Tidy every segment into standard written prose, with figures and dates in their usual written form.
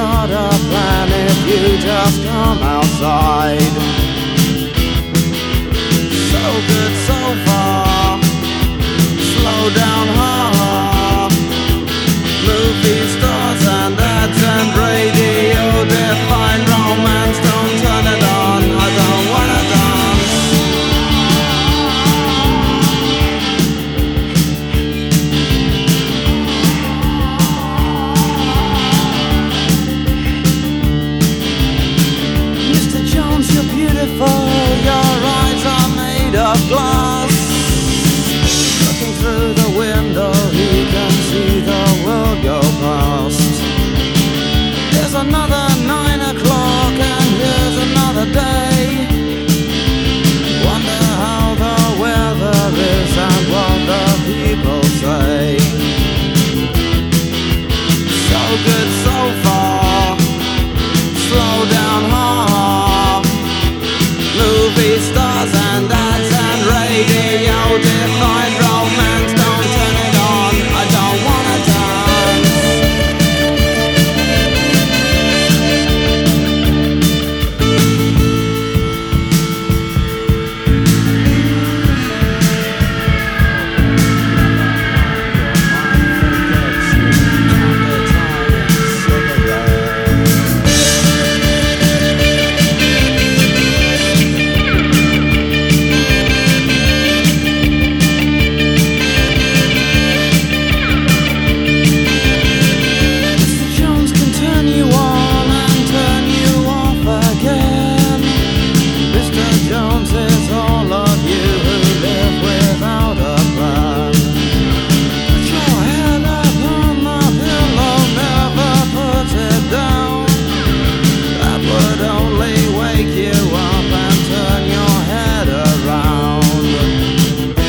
got a plan if you just come outside. So good so far, slow down hard. Movie stars and ads and radio define romance. Don't turn it on, I don't wanna dance. Mr. Jones, you're beautiful, your eyes are made of glass. Looking through the window, he can see the world go past. There's another 9 o'clock and here's another day. Wonder how the weather is and what the people say. So good so far, slow down hard. Movie stars and ads and radio define romance. Don't turn it on, I don't wanna dance.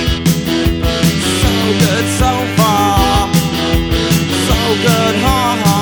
So far, so good, ha ha.